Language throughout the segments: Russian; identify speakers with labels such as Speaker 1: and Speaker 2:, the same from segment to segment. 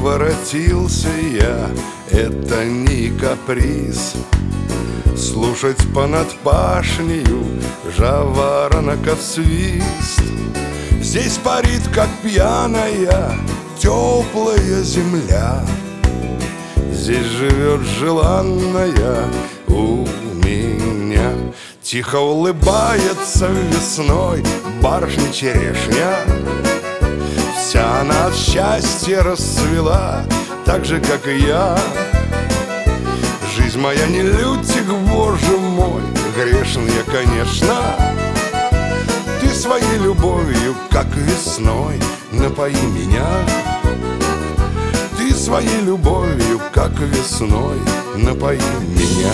Speaker 1: воротился я, это не каприз. Слушать понад пашнею жаворонков свист. Здесь парит, как пьяная, теплая земля. Здесь живет желанная у меня. Тихо улыбается весной барышня черешня. Вся она от счастья расцвела, так же, как и я. Жизнь моя не лютик, боже мой, грешен я, конечно. Ты своей любовью, как весной, напои меня. Ты своей любовью, как весной, напои меня.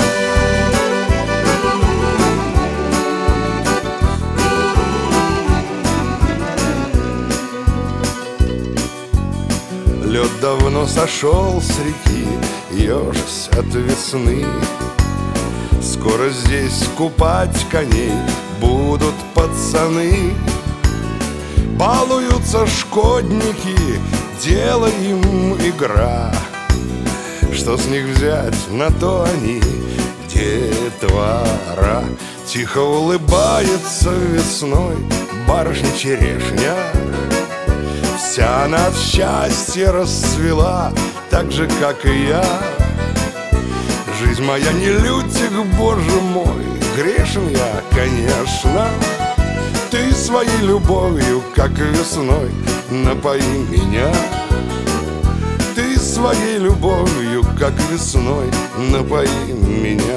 Speaker 1: Лед давно сошел с реки, ежась от весны. Скоро здесь купать коней будут пацаны. Балуются шкодники, дело им игра. Что с них взять, на то они детвора. Тихо улыбается весной барышня черешня. Вся она от счастья расцвела, так же, как и я. Жизнь моя не лютик, боже мой, грешен я, конечно. Ты своей любовью, как весной, напои меня. Ты своей любовью, как весной, напои меня.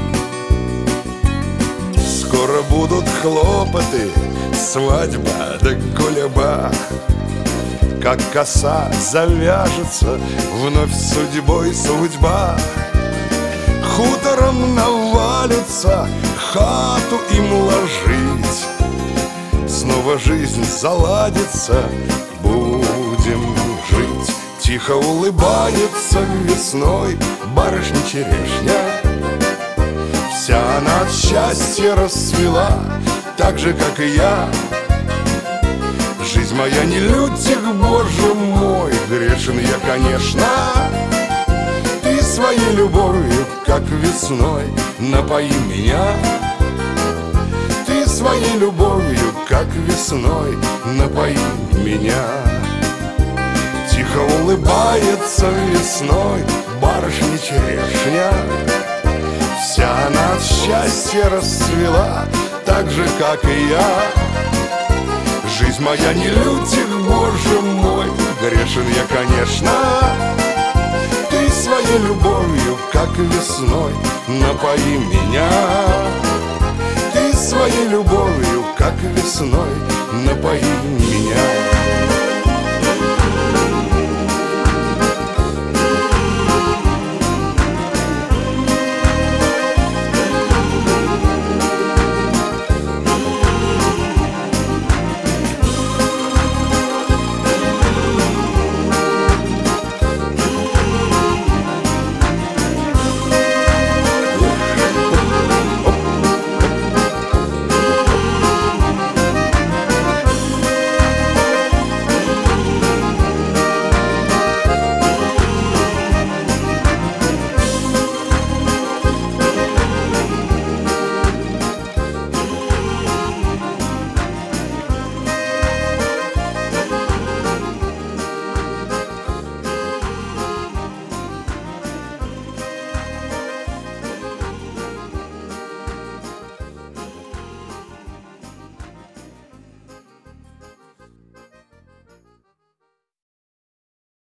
Speaker 1: Скоро будут хлопоты, свадьба да кулеба. Как коса завяжется вновь судьбой судьба. Хутором навалится хату им ложить. Снова жизнь заладится, будем жить. Тихо улыбается весной барышня черешня. Вся она от счастья расцвела, так же, как и я. Жизнь моя не лютик, боже мой, грешен я, конечно. Ты своей любовью, как весной, напои меня. Ты своей любовью, как весной, напои меня. Тихо улыбается весной барышня черешня. Вся она от счастья расцвела, так же, как и я. Жизнь моя не лютик, боже мой, грешен я, конечно. Ты своей любовью, как весной, напои меня. Ты своей любовью, как весной, напои меня.